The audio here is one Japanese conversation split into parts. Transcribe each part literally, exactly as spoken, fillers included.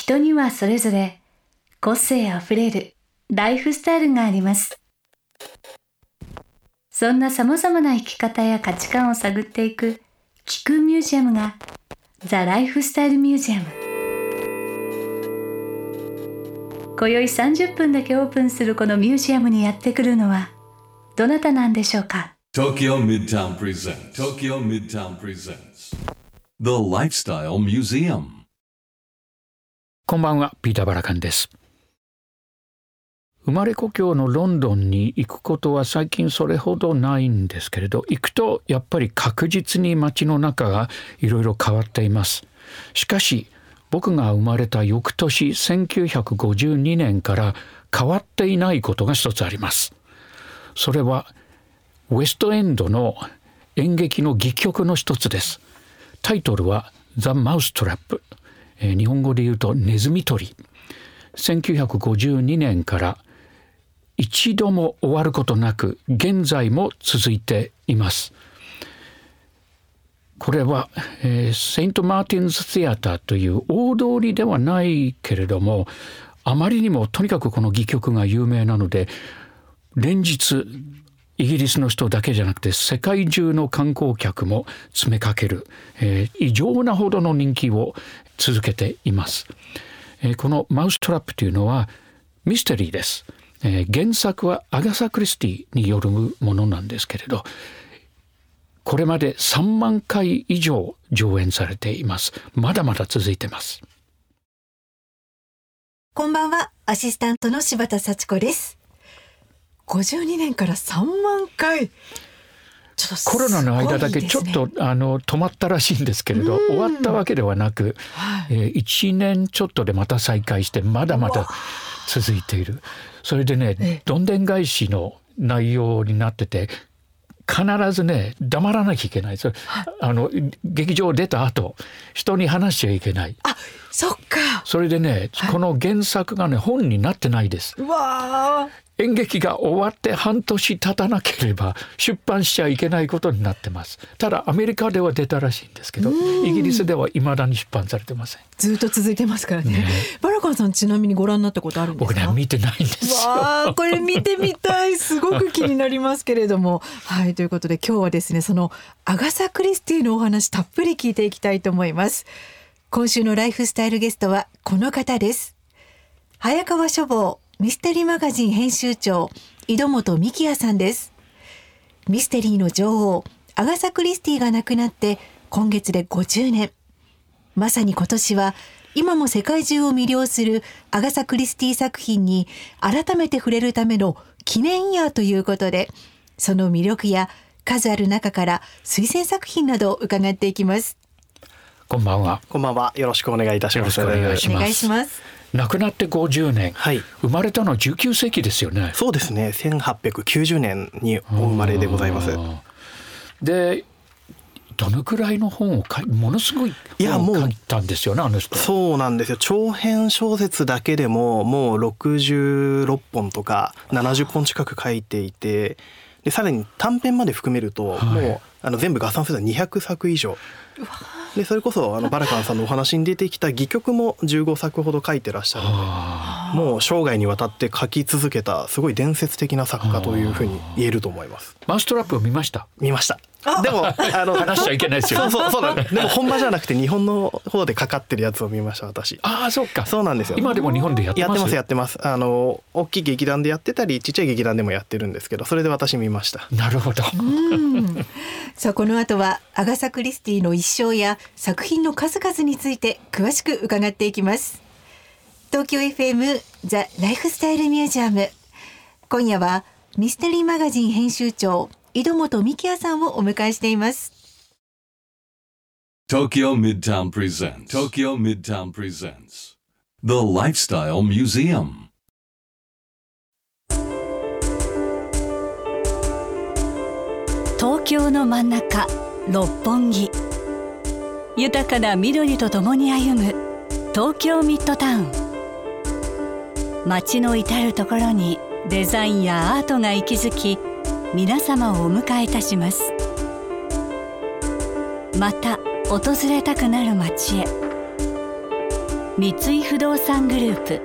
人にはそれぞれ個性あふれるライフスタイルがあります。そんな様々な生き方や価値観を探っていく聞くミュージアムがザ・ライフスタイルミュージアム。今宵さんじゅっぷんだけオープンするこのミュージアムにやってくるのはどなたなんでしょうか。 Tokyo Midtown presents Tokyo Midtown presents The Lifestyle Museum。 こんばんは、ピーター・バラカンです。生まれ故郷のロンドンに行くことは最近それほどないんですけれど、行くとやっぱり確実に街の中がいろいろ変わっています。しかし僕が生まれた翌年せんきゅうひゃくごじゅうにねんから変わっていないことが一つあります。それはウェストエンドの演劇の戯曲の一つです。タイトルはザ・マウストラップ、えー、日本語で言うとネズミ捕り。せんきゅうひゃくごじゅうにねんから一度も終わることなく現在も続いています。これは、えー、セイント・マーティンズ・シアターという大通りではないけれども、あまりにもとにかくこの戯曲が有名なので、連日イギリスの人だけじゃなくて世界中の観光客も詰めかける、えー、異常なほどの人気を続けています。えー、このマウストラップというのはミステリーです。えー、原作はアガサ・クリスティによるものなんですけれど、これまでさんまんかい以上上演されています。まだまだ続いてます。 こんばんは、アシスタントの柴田幸子です。ごじゅうにねんからさんまんかい、ちょっとすごいですね。 コロナの間だけちょっとあの止まったらしいんですけれど、終わったわけではなく、はい、えー、いちねんちょっとでまた再開してまだまだ続いている。それでね、どんでん返しの内容になってて、必ずね黙らなきゃいけない。それ、はい、あの劇場出た後人に話しちゃいけない。 あ、そっか。 それでね、はい、この原作がね本になってないです。 うわー、 演劇が終わって半年経たなければ出版しちゃいけないことになってます。ただアメリカでは出たらしいんですけど、イギリスでは未だに出版されてません。 ずっと続いてますからね。ね、バラカンさんちなみにご覧になったことあるんですか？ 僕ね見てないんですよ。 わー、これ見てみたい。すごく気になりますけれどもはい、ということで今日はですね、そのアガサ・クリスティのお話たっぷり聞いていきたいと思います。今週のライフスタイルゲストはこの方です。早川書房ミステリーマガジン編集長井戸本幹也さんです。ミステリーの女王アガサ・クリスティが亡くなって今月でごじゅうねん。まさに今年は今も世界中を魅了するアガサ・クリスティ作品に改めて触れるための記念イヤーということで、その魅力や数ある中から推薦作品などを伺っていきます。 こんばんは。 こんばんは。よろしくお願いいたします。 よろしくお願いします。 お願いします。 亡くなってごじゅうねん、 はい、 生まれたのはじゅうきゅうせいきですよね。 そうですね、せんはっぴゃくきゅうじゅうねんにお生まれでございます。 でどのくらいの本を書いものすごい本を書いたんですよね、あの人。 そうなんですよ。長編小説だけでももうろくじゅうろっぽんとかななじゅっぽん近く書いていて、でさらに短編まで含めると、はい、もうあの全部合算するとにひゃくさく以上で、それこそあのバラカンさんのお話に出てきた戯曲もじゅうごさくほど書いてらっしゃるので、もう生涯にわたって書き続けたすごい伝説的な作家というふうに言えると思います。 マウストラップを見ました？ 見ました。でもあの話しちゃいけないですよ。 そうそうそうなんです。でも本場じゃなくて日本の方でかかってるやつを見ました、私。 ああ、そうか。 そうなんですよ。 今でも日本でやってます。 やってますやってます。あの大きい劇団でやってたりちっちゃい劇団でもやってるんですけど、それで私見ました。 なるほど。 うんさあこの後はアガサ・クリスティの一生や作品の数々について詳しく伺っていきます。東京 エフエム ザ・ライフスタイルミュージアム、今夜はミステリーマガジン編集長井戸本幹也さんをお迎えしています。 Tokyo Midtown presents Tokyo Midtown presents The Lifestyle Museum。 東京の真ん中六本木、豊かな緑とともに歩む東京ミッドタウン。街の至るところにデザインやアートが息づき、皆様をお迎えいたします。また訪れたくなる街へ。 三井不動産グループ。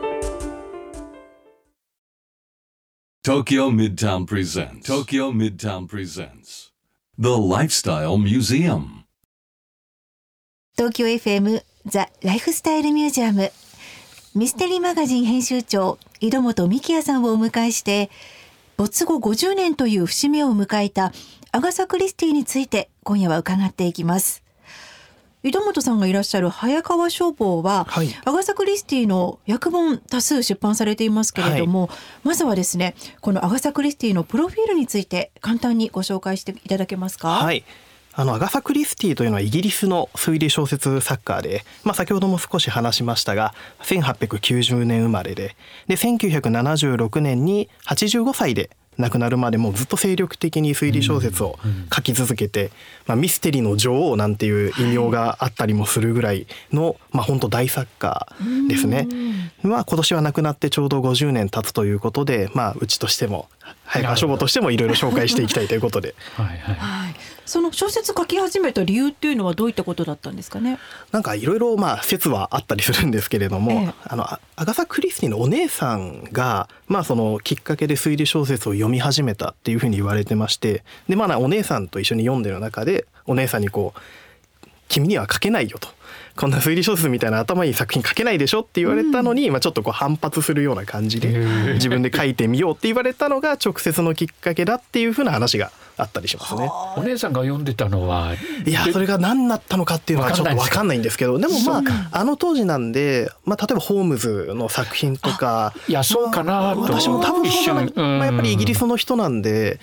Tokyo Midtown presents Tokyo Midtown presents The Lifestyle Museum. 東京 エフエム ザ・ライフスタイルミュージアム、ミステリーマガジン編集長井戸本幹也さんをお迎えして、没後ごじゅうねんという節目を迎えたアガサ・クリスティについて今夜は伺っていきます。井戸本さんがいらっしゃる早川書房は、はい、アガサ・クリスティの訳本多数出版されていますけれども、はい、まずはですね、このアガサ・クリスティのプロフィールについて簡単にご紹介していただけますか。 はい、あのアガサ・クリスティというのはイギリスの推理小説作家で、まあ、先ほども少し話しましたがせんはっぴゃくきゅうじゅうねん生まれで、でせんきゅうひゃくななじゅうろくねんにはちじゅうごさいで亡くなるまでもずっと精力的に推理小説を書き続けて、まあ、ミステリーの女王なんていう異名があったりもするぐらいの、まあ、本当大作家ですね。まあ、今年は亡くなってちょうどごじゅうねん経つということで、まあ、うちとしても早川書房としてもいろいろ紹介していきたいということではい、はいはい、その小説書き始めた理由っていうのはどういったことだったんですかね。 なんかいろいろまあ説はあったりするんですけれども、ええ、あのアガサ・クリスティのお姉さんが、まあ、そのきっかけで推理小説を読み始めたっていうふうに言われてまして、で、まあ、お姉さんと一緒に読んでる中でお姉さんにこう君には書けないよと、こんな推理小説みたいな頭いい作品書けないでしょって言われたのに、うん、まあ、ちょっとこう反発するような感じで自分で書いてみようって言われたのが直接のきっかけだっていうふうな話があったりしますね。 お姉さんが読んでたのは、 いやそれが何だったのかっていうのはちょっと分かんないんですけど、でもまああの当時なんで、まあ、例えばホームズの作品とか、 いやそうかなと、 私も多分そうな、まあ、やっぱりイギリスの人なんで、うん、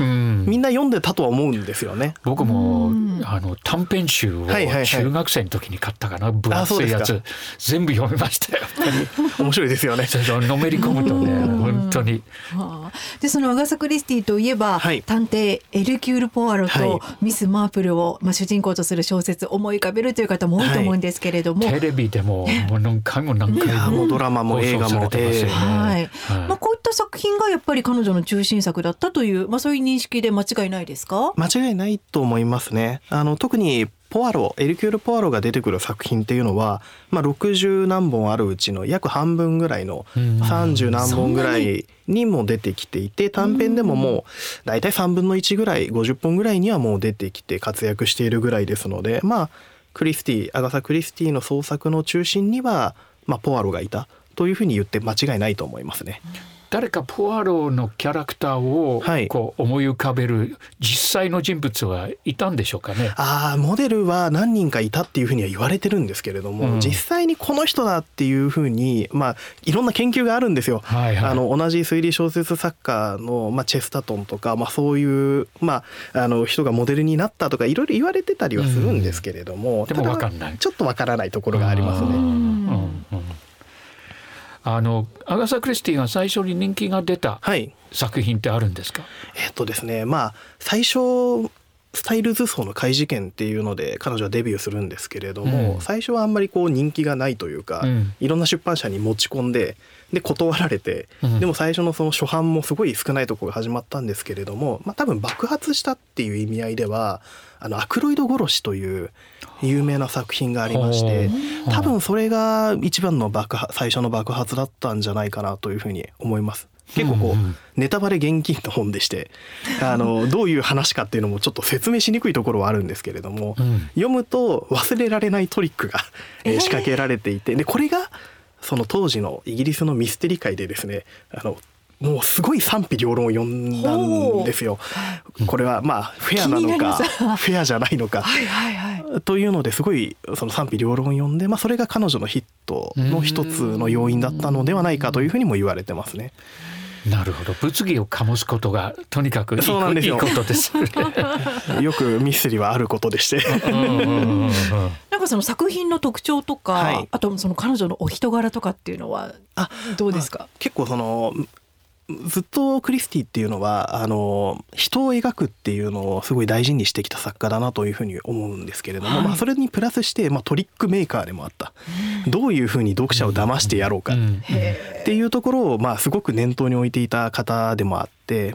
みんな読んでたとは思うんですよね。 僕もあの短編集を中学生の時に買ったかな、分厚いやつ全部読みましたよ。 面白いですよね。 それとのめり込むとね本当に。 でそのアガサ・クリスティといえば、はい、探偵エルキュール・ポアロとミス・マープルを、まあ、主人公とする小説思い浮かべるという方も多いと思うんですけれども、 はい、テレビでももう何回も何回も、 いやもうドラマも映画も、 放送されてますよね。 はいはい、まあ、こういった作品がやっぱり彼女の中心作だったという、まあ、そういう認識で間違いないですか。 間違いないと思いますね。あの特にポアロエルキュール・ポアロが出てくる作品っていうのは、まあ、ろくじゅう何本あるうちの約半分ぐらいのさんじゅう何本ぐらいにも出てきていて、短編でももうだいたいさんぶんのいちぐらいごじゅっぽんぐらいにはもう出てきて活躍しているぐらいですので、まあクリスティアガサ・クリスティの創作の中心には、まあ、ポアロがいたというふうに言って間違いないと思いますね。 誰かポアロのキャラクターをこう思い浮かべる実際の人物はいたんでしょうかね。 ああ、モデルは何人かいたっていうふうには言われてるんですけれども、うん、実際にこの人だっていうふうに、まあ、いろんな研究があるんですよ。はいはい、あの同じ推理小説作家の、まあ、チェスタトンとか、まあ、そういう、まあ、あの人がモデルになったとかいろいろ言われてたりはするんですけれども、うん、 でも分かんない、 ちょっと分からないところがありますね。 うんうんうん、あのアガサ・クリスティが最初に人気が出た作品ってあるんですか。はい、 えっとですね、まあ最初スタイルズ層の怪事件っていうので彼女はデビューするんですけれども、うん、最初はあんまりこう人気がないというか、うん、いろんな出版社に持ち込んでで断られて、うん、でも最初のその初版もすごい少ないところが始まったんですけれども、まあ、多分爆発したっていう意味合いではあのアクロイド殺しという有名な作品がありまして、多分それが一番の爆発最初の爆発だったんじゃないかなというふうに思います。結構こうネタバレ厳禁の本でしてあのどういう話かっていうのもちょっと説明しにくいところはあるんですけれども、うん、読むと忘れられないトリックが、えー、仕掛けられていて、でこれがその当時のイギリスのミステリー界でですね、あのもうすごい賛否両論を呼んだんですよ。これはまあフェアなのかフェアじゃないのかはいはいはいというのですごいその賛否両論を呼んで、まあ、それが彼女のヒットの一つの要因だったのではないかというふうにも言われてますね。 なるほど、物議を醸すことがとにかくいい、そうなんですよ。いいことですよくミステリーはあることでしてなんかその作品の特徴とか、はい、あとその彼女のお人柄とかっていうのはどうですか。 まあ、結構そのずっとクリスティっていうのはあの人を描くっていうのをすごい大事にしてきた作家だなというふうに思うんですけれども、はい、まあ、それにプラスして、まあ、トリックメーカーでもあった、うん、どういうふうに読者を騙してやろうかっていうところを、まあ、すごく念頭に置いていた方でもあっ 、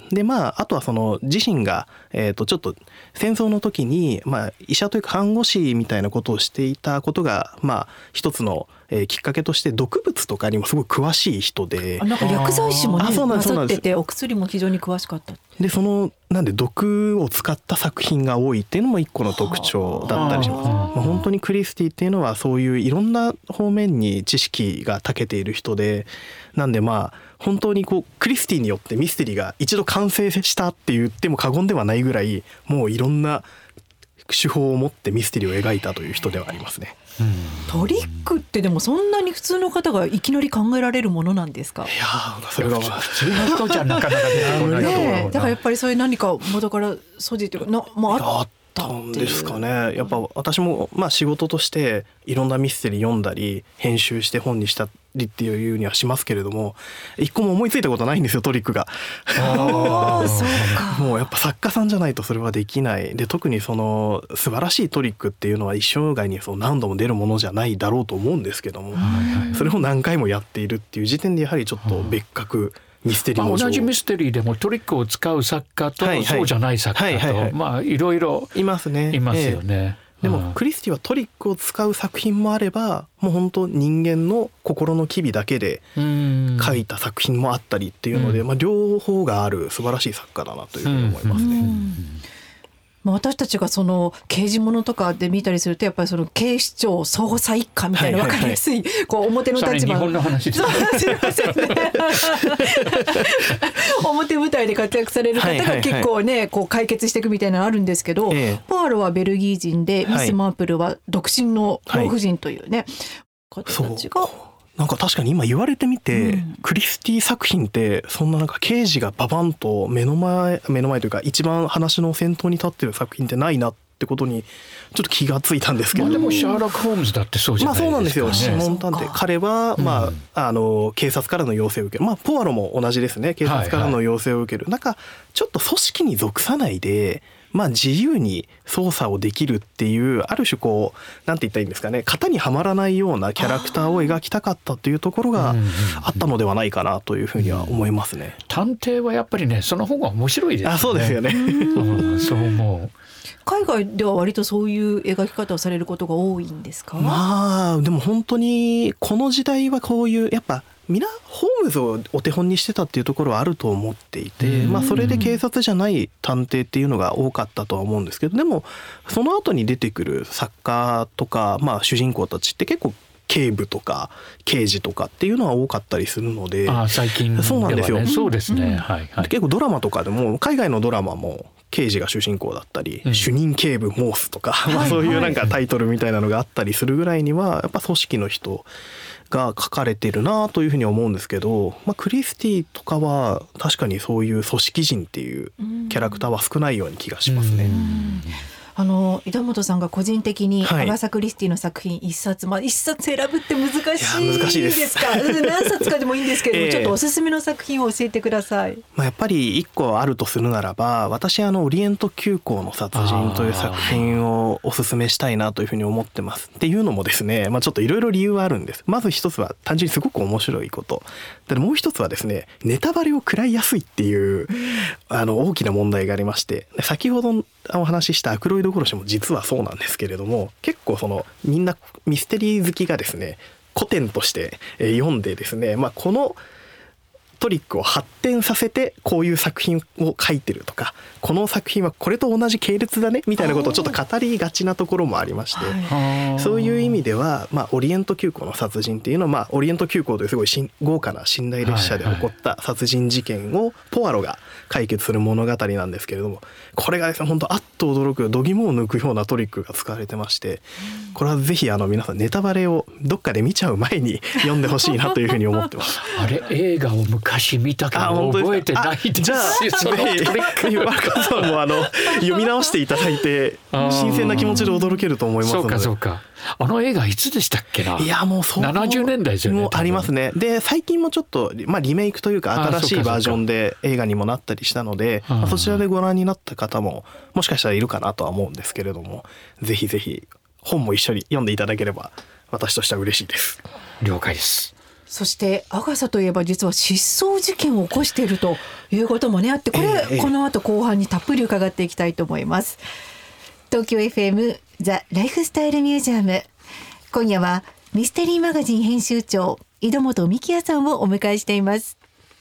でまああとはその自身が、えー、とちょっと戦争の時に、まあ、医者というか看護師みたいなことをしていたことが、まあ、一つの、えー、きっかけとして毒物とかにもすごい詳しい人で、 あなんか薬剤師もねななさっててお薬も非常に詳しかった。 でそのなんで毒を使った作品が多いっていうのも一個の特徴だったりします。まあ、本当にクリスティっていうのはそういういろんな方面に知識が長けている人で、なんでまあ本当にこうクリスティによってミステリーが一度完成したって言っても過言ではないぐらい、もういろんな手法を持ってミステリーを描いたという人ではありますね。 うん、トリックってでもそんなに普通の方がいきなり考えられるものなんですか？ いやそれが普通の人じゃなかなか出てこないと思うな。 だからやっぱりそういう何か元から素地というかな、まあ、あったんですかね。やっぱ私もまあ仕事としていろんなミステリー読んだり編集して本にしたりっていうにはしますけれども、一個も思いついたことないんですよトリックが。 あそうか。 もうやっぱ作家さんじゃないとそれはできないで、特にその素晴らしいトリックっていうのは一生涯にそう何度も出るものじゃないだろうと思うんですけども、それを何回もやっているっていう時点でやはりちょっと別格ミステリーの、 まあ、同じミステリーでもトリックを使う作家と、はいはい、そうじゃない作家と、はいはいはい、まあいろいろいますね。 いますよね。ええ、 でもクリスティはトリックを使う作品もあれば、もう本当人間の心の機微だけで書いた作品もあったりっていうので、まあ、両方がある素晴らしい作家だなというふうに思いますね。 まあ、私たちがその刑事物とかで見たりするとやっぱりその警視庁捜査一課みたいな分かりやすいこう表の立場の、 日本の話ですね。 すいませんね表舞台で活躍される方が結構ねこう解決していくみたいなのあるんですけど、ポアロはベルギー人でミス・マープルは独身の老婦人というね方たちが。 なんか確かに今言われてみて、うん、クリスティ作品ってそんななんか刑事がババンと目の前目の前というか一番話の先頭に立ってる作品ってないなってことにちょっと気がついたんですけど、 まあ、でもシャーロック・ホームズだってそうじゃないですか、ね。まあそうなんですよ。シモン探偵彼は、まあうん、あの警察からの要請を受ける、まあポアロも同じですね。警察からの要請を受ける、はいはい、なんかちょっと組織に属さないでまあ、自由に操作をできるっていうある種こうなんて言ったらいいんですかね、型にはまらないようなキャラクターを描きたかったというところがあったのではないかなというふうには思いますね。 探偵はやっぱりねその方が面白いですね。 あ、そうですよね。 うん、そう思う。 海外では割とそういう描き方をされることが多いんですか？ まあでも本当にこの時代はこういうやっぱ皆ホームズをお手本にしてたっていうところはあると思っていて、まあ、それで警察じゃない探偵っていうのが多かったとは思うんですけど、でもその後に出てくる作家とか、まあ、主人公たちって結構警部とか刑事とかっていうのは多かったりするので。 あ、最近ではね。 そうなんですよ。 そうですね、はいはい、 結構ドラマとかでも海外のドラマも刑事が主人公だったり、うん、主任警部モースとか、まあ、そういうなんかタイトルみたいなのがあったりするぐらいにはやっぱ組織の人が書かれてるなというふうに思うんですけど、まあ、クリスティとかは確かにそういう組織人っていうキャラクターは少ないように気がしますね。 あの井田本さんが個人的にアガサ・クリスティの作品一冊、まあ、一冊選ぶって難しい難しいでですか？何冊かでもいいんですけども、えー、ちょっとおすすめの作品を教えてください。 まあ、やっぱり一個あるとするならば、私あのオリエント急行の殺人という作品をおすすめしたいなというふうに思ってます。っていうのもですね、まあ、ちょっといろいろ理由はあるんです。まず一つは単純にすごく面白いこと。でもう一つはですね、ネタバレを食らいやすいっていうあの大きな問題がありまして、先ほどお話ししたアクロイド殺しも実はそうなんですけれども、結構そのみんなミステリー好きがですね古典として読んでですね、まあ、このトリックを発展させてこういう作品を書いてるとか、この作品はこれと同じ系列だねみたいなことをちょっと語りがちなところもありまして、そういう意味では、まあ、オリエント急行の殺人っていうのは、まあ、オリエント急行というすごい豪華な寝台列車で起こった殺人事件をポアロが解決する物語なんですけれども、これがですね本当あっと驚く度肝を抜くようなトリックが使われてまして、これはぜひあの皆さんネタバレをどっかで見ちゃう前に読んでほしいなというふうに思ってます。 あれ映画を昔見たけど覚えてないです。 じゃあそのトリックワルカさんもあの読み直していただいて新鮮な気持ちで驚けると思いますので。 そうかそうか。あの映画いつでしたっけな。 いやもうそうななじゅうねんだいですよね。 もありますね。で最近もちょっと、まあ、リメイクというか新しいバージョンで映画にもなったりしたので、まあ、そちらでご覧になった方ももしかしたらいるかなとは思うんですけれども、ぜひぜひ本も一緒に読んでいただければ私としては嬉しいです。 了解です。 そしてアガサといえば実は失踪事件を起こしているということもねあって、これ、 ええ、 この後後半にたっぷり伺っていきたいと思います。東京 エフエム ザ・ライフスタイルミュージアム、今夜はミステリーマガジン編集長井戸本美希也さんをお迎えしています。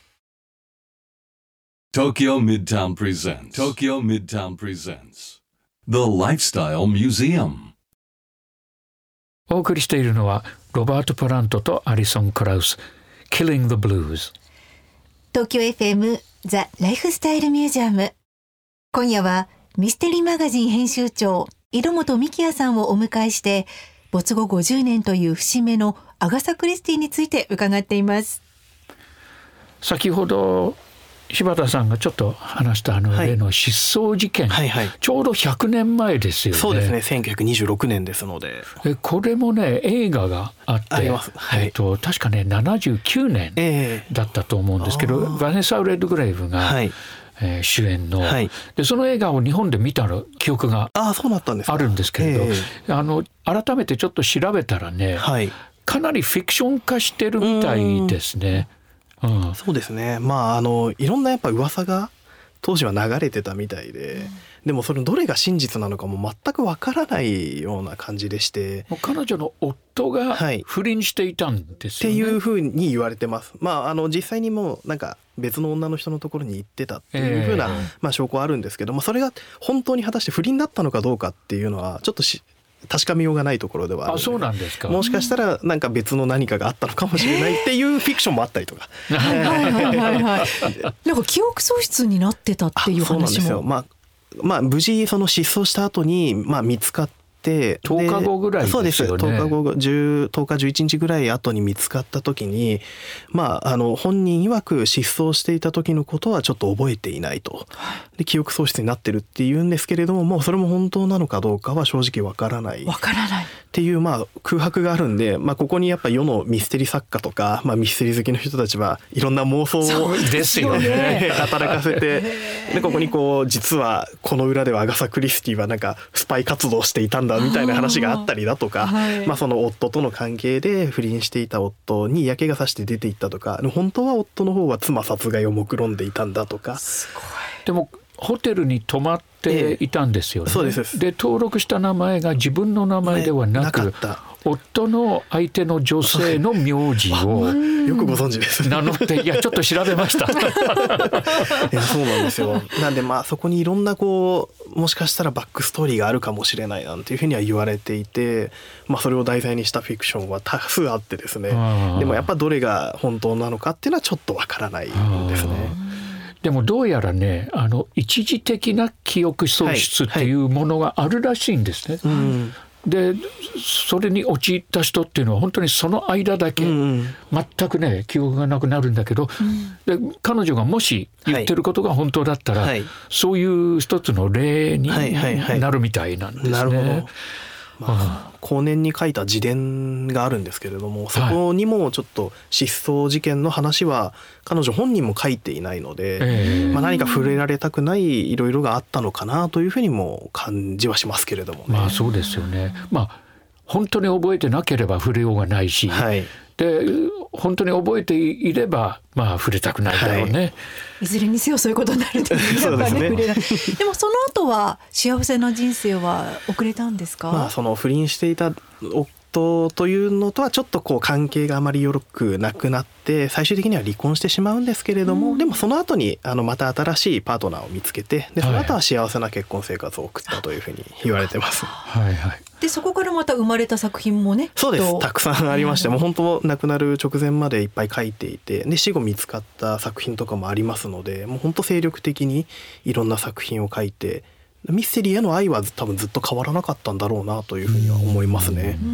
Tokyo Midtown presents Tokyo Midtown presents The Lifestyle Museum。 お送りしているのはロバート・プラントとアリソン・クラウス Killing the Blues。 東京 エフエム ザ・ライフスタイルミュージアム、今夜はミステリーマガジン編集長井戸本美希也さんをお迎えして、没後ごじゅうねんという節目のアガサ・クリスティについて伺っています。 先ほど柴田さんがちょっと話したあの例の失踪事件、はいはいはい、ちょうどひゃくねんまえですよね。 そうですね、せんきゅうひゃくにじゅうろくねんですので、 でこれもね映画があってあります、はい、 えー、と確かねななじゅうきゅうねんだったと思うんですけど、えー、バネサ・レッドグレイブが、はい、えー、主演の、はい、でその映画を日本で見たの記憶があるんですけれど、えー、あの改めてちょっと調べたらね、はい、かなりフィクション化してるみたいですね。うん、 そうですね、まあ、あのいろんなやっぱ噂が当時は流れてたみたいで、うん、でもそれどれが真実なのかも全くわからないような感じでして、 もう彼女の夫が不倫していたんですよね、 はい、っていうふうに言われてます。まあ、あの実際にもうなんか別の女の人のところに行ってたっていうふうな、えーまあ、証拠はあるんですけど、まあ、それが本当に果たして不倫だったのかどうかっていうのはちょっとし確かめようがないところではあるので、 あ、そうなんですか。 もしかしたらなんか別の何かがあったのかもしれないっていうフィクションもあったりとかはいはいはい、はい、なんか記憶喪失になってたっていう話も。そうなんですよ、まあまあ、無事その失踪した後に、まあ、見つかってとおかごぐらいですよね。 そうです、とおかご、じゅう、とおかじゅういちにちぐらい後に見つかった時に、まあ、あの本人曰く失踪していた時のことはちょっと覚えていないと、で記憶喪失になってるっていうんですけれども、もうそれも本当なのかどうかは正直わからないわからないっていう、まあ、空白があるんで、まあ、ここにやっぱ世のミステリー作家とか、まあ、ミステリー好きの人たちはいろんな妄想をですよね働かせてでここにこう実はこの裏ではアガサ・クリスティはなんかスパイ活動していたんだみたいな話があったりだとか、はい、まあ、その夫との関係で不倫していた夫に嫌気がさして出ていったとか、本当は夫の方は妻殺害を目論んでいたんだとか。 すごい。 でもホテルに泊まっていたんですよね、ええ、そうです。で登録した名前が自分の名前ではなく、ね、な夫の相手の女性の名字をよくご存知です名乗って、いやちょっと調べましたいやそうなんですよ。なんでまあそこにいろんなこうもしかしたらバックストーリーがあるかもしれないなんていうふうには言われていて、まあ、それを題材にしたフィクションは多数あってですね、でもやっぱどれが本当なのかっていうのはちょっとわからないんですね。 でもどうやらね、あの一時的な記憶喪失っていうものがあるらしいんですね、はいはい、うん、でそれに陥った人っていうのは本当にその間だけ全くね記憶がなくなるんだけど、うん、で彼女がもし言ってることが本当だったら、はい、そういう一つの例になるみたいなんですね、はいはいはい、なるほど。 まあ、後年に書いた自伝があるんですけれども、そこにもちょっと失踪事件の話は彼女本人も書いていないので、えーまあ、何か触れられたくないいろいろがあったのかなというふうにも感じはしますけれどもね。 まあそうですよね。まあ本当に覚えてなければ触れようがないし、はい、で本当に覚えていればまあ触れたくないだろうね、はい、 いずれにせよそういうことになるんですね。やっぱりね、触れない。でもその後は幸せな人生は送れたんですか？ まあ、その不倫していた夫というのとはちょっとこう関係があまりよくなくなって最終的には離婚してしまうんですけれども、うん、でもその後にあのまた新しいパートナーを見つけて、でその後は幸せな結婚生活を送ったというふうに言われてます、 はいはい、 でそこからまた生まれた作品もね。 そうです、たくさんありまして、もう本当亡くなる直前までいっぱい書いていて、で死後見つかった作品とかもありますので、もう本当精力的にいろんな作品を書いて、ミステリーへの愛は多分ずっと変わらなかったんだろうなというふうには思いますね。うんうん、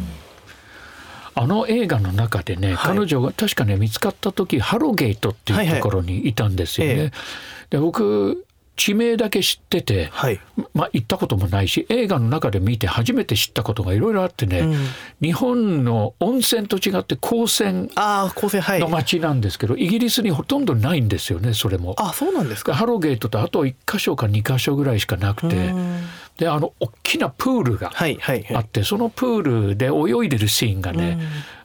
あの映画の中でね、はい、彼女が確かね見つかった時ハロゲートっていうところにいたんですよね、はいはい、で僕地名だけ知ってて、はい、まあ行ったこともないし、映画の中で見て初めて知ったことがいろいろあってね、うん、日本の温泉と違って高泉の街なんですけど、はい、イギリスにほとんどないんですよね。それもあ、そうなんですか。 ハロゲートとあといっかしょかにかしょぐらいしかなくて、であの大きなプールがあって、はいはいはい、そのプールで泳いでるシーンがね、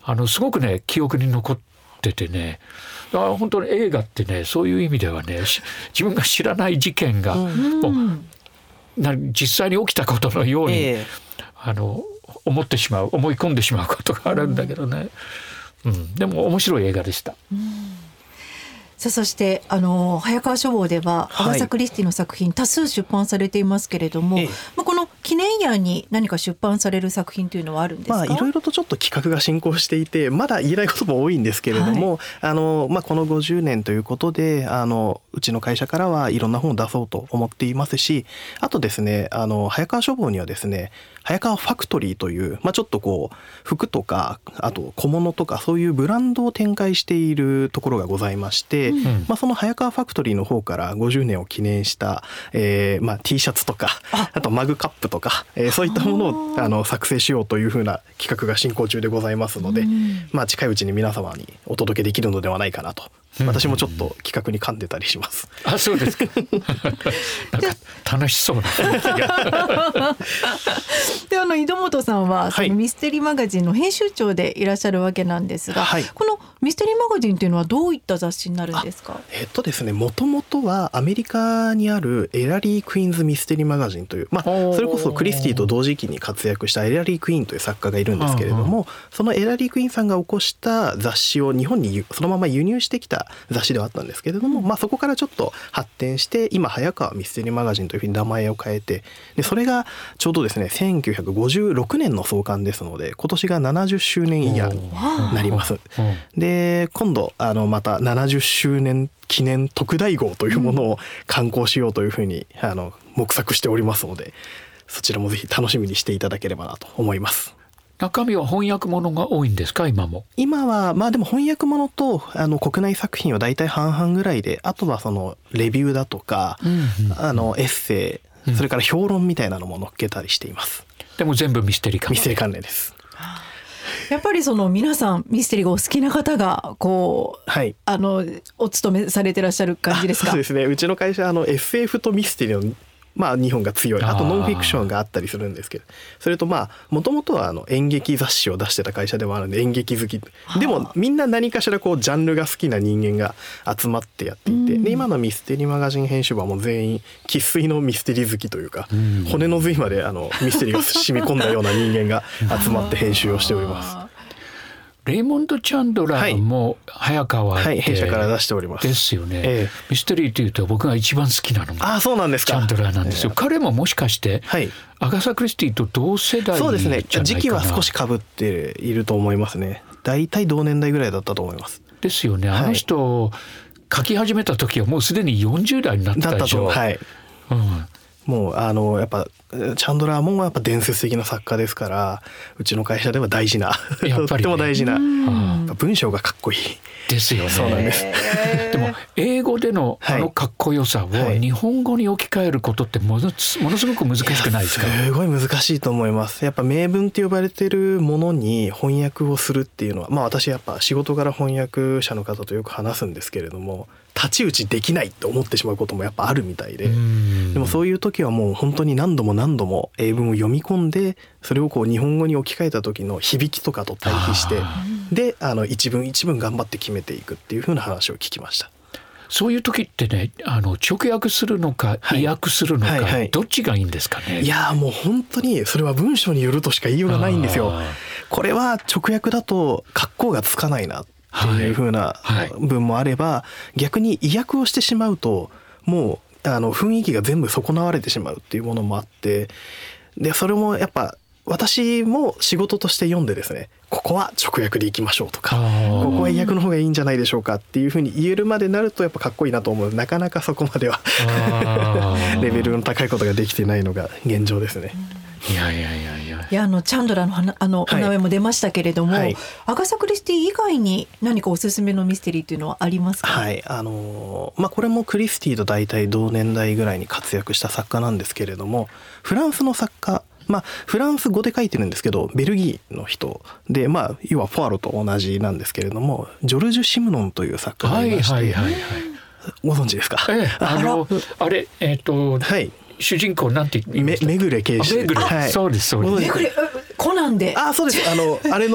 あのすごくね記憶に残っててね、あ本当に映画ってねそういう意味ではね自分が知らない事件が、うん、もうな実際に起きたことのように、えー、あの思ってしまう思い込んでしまうことがあるんだけどね、うんうん、でも面白い映画でした。うんさあそしてあの早川書房ではアガサ・クリスティの作品多数出版されていますけれども、はい、まあ、この記念夜に何か出版される作品というのはあるんですか？ まあ、いろいろとちょっと企画が進行していてまだ言えないことも多いんですけれども、はい、あのまあ、このごじゅうねんということであのうちの会社からはいろんな本を出そうと思っていますし、あとですねあの早川書房にはですね早川ファクトリーという、まあ、ちょっとこう服とかあと小物とかそういうブランドを展開しているところがございまして、うん、まあ、その早川ファクトリーの方からごじゅうねんを記念した、えーまあ、T シャツとか あ, あとマグカップとか、えー、そういったものをあの作成しようというふうな企画が進行中でございますので、うん、まあ、近いうちに皆様にお届けできるのではないかなと私もちょっと企画に噛んでたりします。 あ、そうですか。なんか楽しそうな雰囲気が。 であの井戸本さんはそのミステリーマガジンの編集長でいらっしゃるわけなんですが、はい、このミステリーマガジンというのはどういった雑誌になるんですか？ えっとですねもともとはアメリカにあるエラリー・クイーンズ・ミステリーマガジンという、まあ、それこそクリスティと同時期に活躍したエラリー・クイーンという作家がいるんですけれども、そのエラリー・クイーンさんが起こした雑誌を日本にそのまま輸入してきた雑誌ではあったんですけれども、まあ、そこからちょっと発展して今早川ミステリーマガジンというふうに名前を変えて、でそれがちょうどですねせんきゅうひゃくごじゅうろくねんの創刊ですので今年がななじゅっしゅうねんイヤーになります。で今度あのまたななじゅっしゅうねん記念特大号というものを刊行しようというふうにあの目策しておりますので、そちらもぜひ楽しみにしていただければなと思います。 中身は翻訳物が多いんですか？今も今はまあでも翻訳物とあの国内作品はだいたい半々ぐらいで、あとはそのレビューだとか、うんうんうん、あのエッセイ、それから評論みたいなのも載っけたりしています。 でも全部ミステリー関連。 ミステリー関連です。 やっぱりその皆さんミステリーがお好きな方がこう、はい、あのお勤めされてらっしゃる感じですか？ そうですね、うちの会社あの エスエフ とミステリーのまあ日本が強い、あとノンフィクションがあったりするんですけど、それとまあもともとはあの演劇雑誌を出してた会社でもあるんで演劇好きでもみんな何かしらこうジャンルが好きな人間が集まってやっていて、で今のミステリーマガジン編集部はもう全員生粋のミステリー好きというか、骨の髄まであのミステリーが染み込んだような人間が集まって編集をしております。 レイモンド・チャンドラーも早川で、 はいはい、弊社から出しております。 ですよね、 ええ、 ミステリーというと僕が一番好きなのがあそうなんですかチャンドラーなんですよ、ええ、彼ももしかして、はい、アガサ・クリスティと同世代じゃないかな。 そうですね、時期は少し被っていると思いますね。だいたい同年代ぐらいだったと思います。 ですよね、あの人、はい、書き始めた時はもうすでによんじゅう代になってたでしょ。 だったと、はい、うん、もうあのやっぱチャンドラーもやっぱ伝説的な作家ですから、うちの会社では大事なやっぱり、ね、とっても大事な文章がかっこいいですよね。 そうなんです。 でも英語でのあのかっこよさを日本語に置き換えることってもの、ものすごく難しくないですか？ すごい難しいと思います。やっぱ名文って呼ばれてるものに翻訳をするっていうのは、まあ私やっぱ仕事から翻訳者の方とよく話すんですけれども、太刀打ちできないって思ってしまうこともやっぱあるみたいで、でもそういう時はもう本当に何度も何度も英文を読み込んで、それをこう日本語に置き換えた時の響きとかと対比して、であの一文一文頑張って決めていくっていう風な話を聞きました。 そういう時ってね、あの直訳するのか意訳するのか、はいはいはい、どっちがいいんですかね？ いやもう本当にそれは文章によるとしか言いようがないんですよ。これは直訳だと格好がつかないなっていう風な文もあれば、はいはい、逆に意訳をしてしまうともうあの雰囲気が全部損なわれてしまうっていうものもあって、でそれもやっぱ私も仕事として読んでですね、ここは直訳でいきましょうとか、ここは意訳の方がいいんじゃないでしょうかっていうふうに言えるまでなるとやっぱかっこいいなと思う。なかなかそこまではレベルの高いことができてないのが現状ですね。 いやいやいやいや。 いやあのチャンドラーのあのお名前も出ましたけれども、はいはい、アガサ・クリスティ以外に何かおすすめのミステリーというのはありますか？ はい、あのまあこれもクリスティと大体同年代ぐらいに活躍した作家なんですけれども、フランスの作家、まあ、フランス語で書いてるんですけどベルギーの人で、まあ、要はフォアロと同じなんですけれども、ジョルジュ・シムノンという作家がいまして、はいはいはいはい、ご存知ですか？ ええ、あのあれえっ、ー、と、はい、主人公なんて言いました？ めめぐれ刑事。 めぐれ、はい、そうですそうです。 めぐれコナンで。 あそうです。あのあれの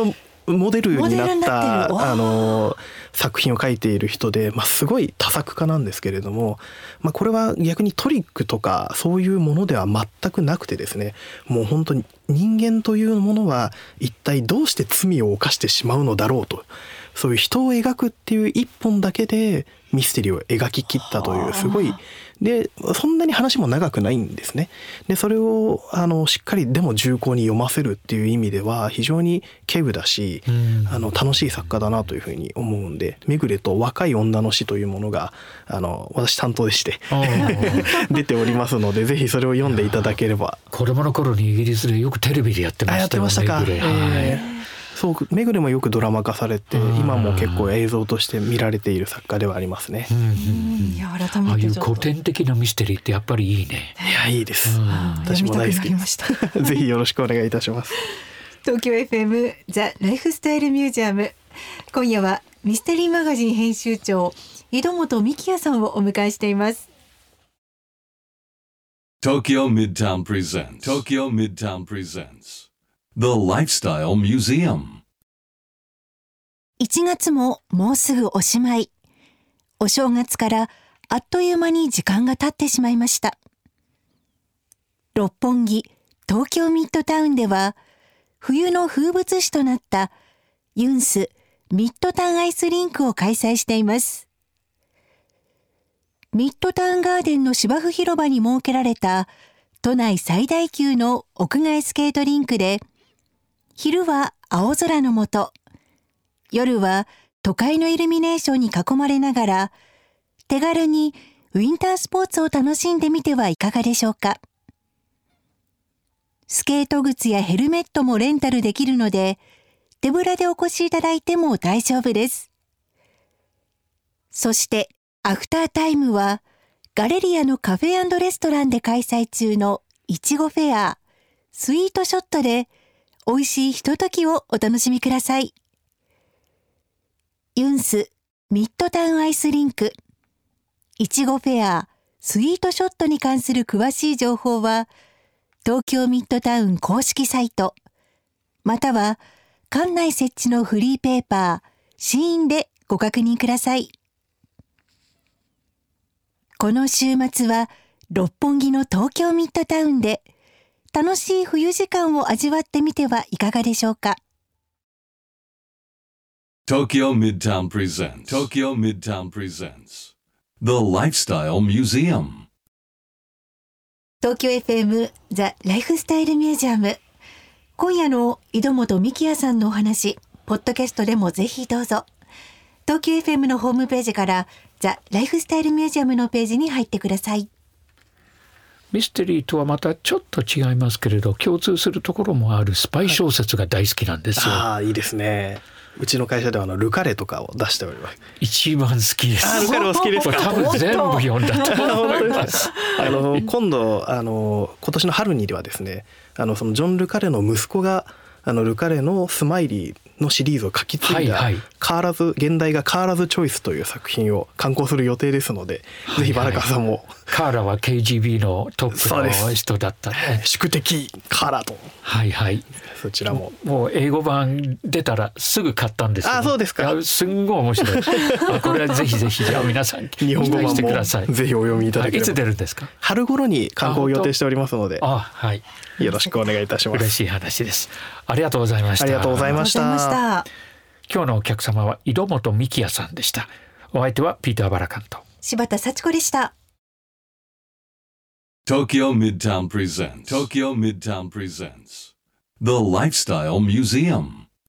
モデルになっモデルになってるたあの作品を描いている人で、まあ、すごい多作家なんですけれども、まあ、これは逆にトリックとかそういうものでは全くなくてですね、もう本当に人間というものは一体どうして罪を犯してしまうのだろうと、そういう人を描くっていう一本だけでミステリーを描き切ったという、すごいでそんなに話も長くないんですね。でそれをあのしっかりでも重厚に読ませるっていう意味では非常に稀有だし、あの楽しい作家だなというふうに思うんで、めぐれと若い女の死というものがあの私担当でして出ておりますので、ぜひそれを読んでいただければ。 子供の頃にイギリスでよくテレビでやってましたよね。 やってましたか。 めぐれ、はいえーそうめぐれもよくドラマ化されて、今も結構映像として見られている作家ではありますね。 うんうんうん、 いや改めああいうてちょっと古典的なミステリーってやっぱりいいね。 いやいいです、 うん、 私も大好き読みたくなりましたぜひよろしくお願いいたします。 東京 エフエム ザ・ライフスタイルミュージアム、今夜はミステリーマガジン編集長井戸本幹也さんをお迎えしています。 Tokyo Midtown presents Tokyo Midtown presents The Lifestyle Museum。 いちがつももうすぐおしまい。お正月からあっという間に時間が経ってしまいました。六本木、東京ミッドタウンでは冬の風物詩となったユンスミッドタウンアイスリンクを開催しています。ミッドタウンガーデンの芝生広場に設けられた都内最大級の屋外スケートリンクで、昼は青空の下、夜は都会のイルミネーションに囲まれながら、手軽にウィンタースポーツを楽しんでみてはいかがでしょうか。スケート靴やヘルメットもレンタルできるので、手ぶらでお越しいただいても大丈夫です。そして、アフタータイムは、ガレリアのカフェ&レストランで開催中のいちごフェア、スイートショットで、美味しいひとときをお楽しみください。ユンスミッドタウンアイスリンク、いちごフェア、スイートショットに関する詳しい情報は、東京ミッドタウン公式サイト、または館内設置のフリーペーパー、シーンでご確認ください。この週末は六本木の東京ミッドタウンで楽しい冬時間を味わってみてはいかがでしょうか。 Tokyo Midtown presents Tokyo Midtown presents The Lifestyle Museum。 東京 エフエム ザ・ライフスタイルミュージアム、今夜の井戸本幹也さんのお話、ポッドキャストでもぜひどうぞ。東京 エフエム のホームページからザ・ライフスタイルミュージアムのページに入ってください。 ミステリーとはまたちょっと違いますけれど、共通するところもあるスパイ小説が大好きなんですよ。 ああいいですね。うちの会社ではあのルカレとかを出しております。 一番好きです。 あルカレお好きですか。 多分全部読んだと思います。 あの今度あの今年の春にではですね、あのそのジョン・ルカレの息子があのルカレのスマイリーのシリーズを書き継いだ、 はいはい、 変わらず現代が変わらずチョイスという作品を刊行する予定ですので、はいはい、ぜひバラカさんも。 カーラは ケージービー のトップの人だったね。 宿敵カーラと。 はいはい。 そちらももう英語版出たらすぐ買ったんですよ。 あそうですか。 すんごい面白い。これはぜひぜひじゃあ皆さん日本語版もぜひお読みいただければ。 いつ出るんですか。 春頃に刊行を予定しておりますので、 あ、はい、 よろしくお願いいたします。 嬉しい話です。ありがとうございました。 ありがとうございました。 今日のお客様は井戸本幹也さんでした。お相手はピーター・バラカンと柴田幸子でした。 Tokyo Midtown presents Tokyo Midtown presents The Lifestyle Museum。